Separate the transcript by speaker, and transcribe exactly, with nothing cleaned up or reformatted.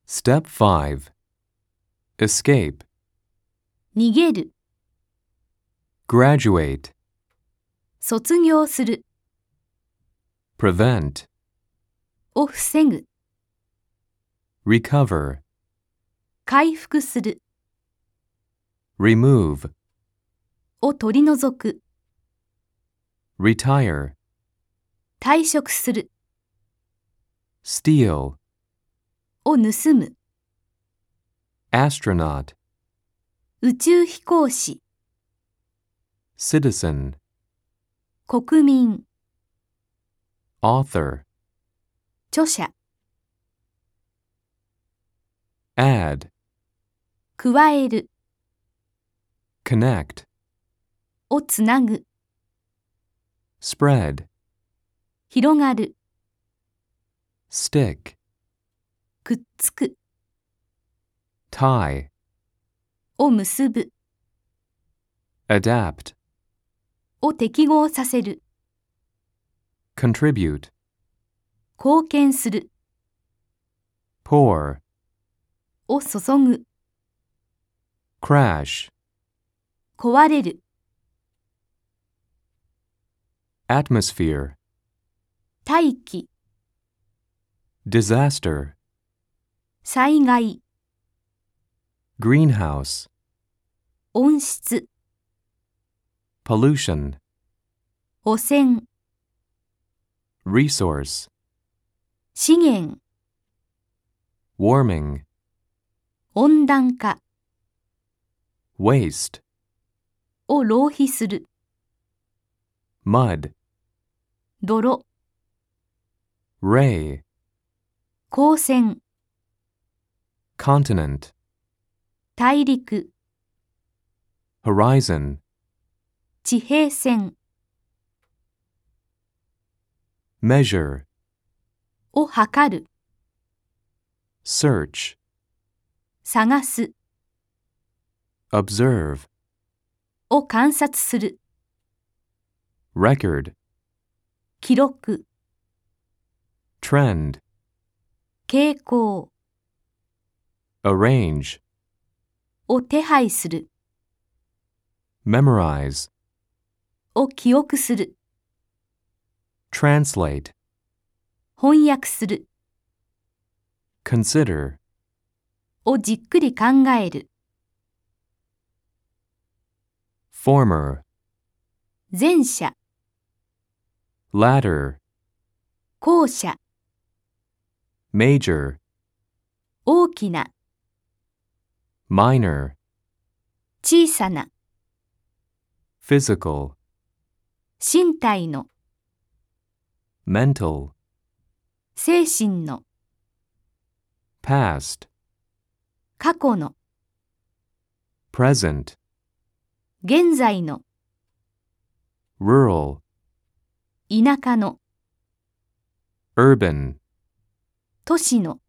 Speaker 1: Step five. Escape.
Speaker 2: 逃げる、
Speaker 1: Graduate.
Speaker 2: 卒業する
Speaker 1: Prevent.
Speaker 2: を防ぐ、
Speaker 1: Recover.
Speaker 2: 回復する
Speaker 1: Remove.
Speaker 2: を取り除く、
Speaker 1: Retire.
Speaker 2: 退職する
Speaker 1: Steal.
Speaker 2: を盗む、
Speaker 1: Astronaut.
Speaker 2: 宇宙飛行士、
Speaker 1: Citizen.
Speaker 2: 国民、
Speaker 1: Author.
Speaker 2: 著者、
Speaker 1: Add.
Speaker 2: 加える
Speaker 1: Connect.
Speaker 2: をつなぐ、
Speaker 1: Spread.
Speaker 2: 広がる、
Speaker 1: Stick.
Speaker 2: くっつく
Speaker 1: Tie.
Speaker 2: を結ぶ
Speaker 1: Adapt.
Speaker 2: を適合させる、
Speaker 1: Contribute.
Speaker 2: 貢献する
Speaker 1: Pour.
Speaker 2: を注ぐ、
Speaker 1: Crash.
Speaker 2: 壊れる
Speaker 1: Atmosphere.
Speaker 2: 大気、
Speaker 1: Disaster.
Speaker 2: 災害、
Speaker 1: Greenhouse.
Speaker 2: 温室、
Speaker 1: Pollution.
Speaker 2: 汚染、
Speaker 1: Resource.
Speaker 2: 資源、
Speaker 1: Warming.
Speaker 2: 温暖化
Speaker 1: Waste.
Speaker 2: を浪費する、
Speaker 1: Mud.
Speaker 2: 泥、
Speaker 1: Ray.
Speaker 2: 光線、
Speaker 1: Continent.
Speaker 2: 大陸、
Speaker 1: Horizon.
Speaker 2: 地平線
Speaker 1: Measure.
Speaker 2: を測る、
Speaker 1: Search.
Speaker 2: 探す
Speaker 1: Observe.
Speaker 2: を観察する、
Speaker 1: Record.
Speaker 2: 記録、
Speaker 1: Trend.
Speaker 2: 傾向
Speaker 1: Arrange.
Speaker 2: を手配する、
Speaker 1: Memorize.
Speaker 2: を記憶する、
Speaker 1: Translate.
Speaker 2: 翻訳する
Speaker 1: Consider.
Speaker 2: をじっくり考える、
Speaker 1: Former.
Speaker 2: 前者、
Speaker 1: Latter.
Speaker 2: 後者、
Speaker 1: Major.
Speaker 2: 大きな、
Speaker 1: Minor.
Speaker 2: 小さな、
Speaker 1: Physical.
Speaker 2: 身体の、
Speaker 1: Mental.
Speaker 2: 精神の、
Speaker 1: Past.
Speaker 2: 過去の、
Speaker 1: Present.
Speaker 2: 現在の、
Speaker 1: Rural.
Speaker 2: 田舎の、
Speaker 1: Urban.
Speaker 2: 都市の、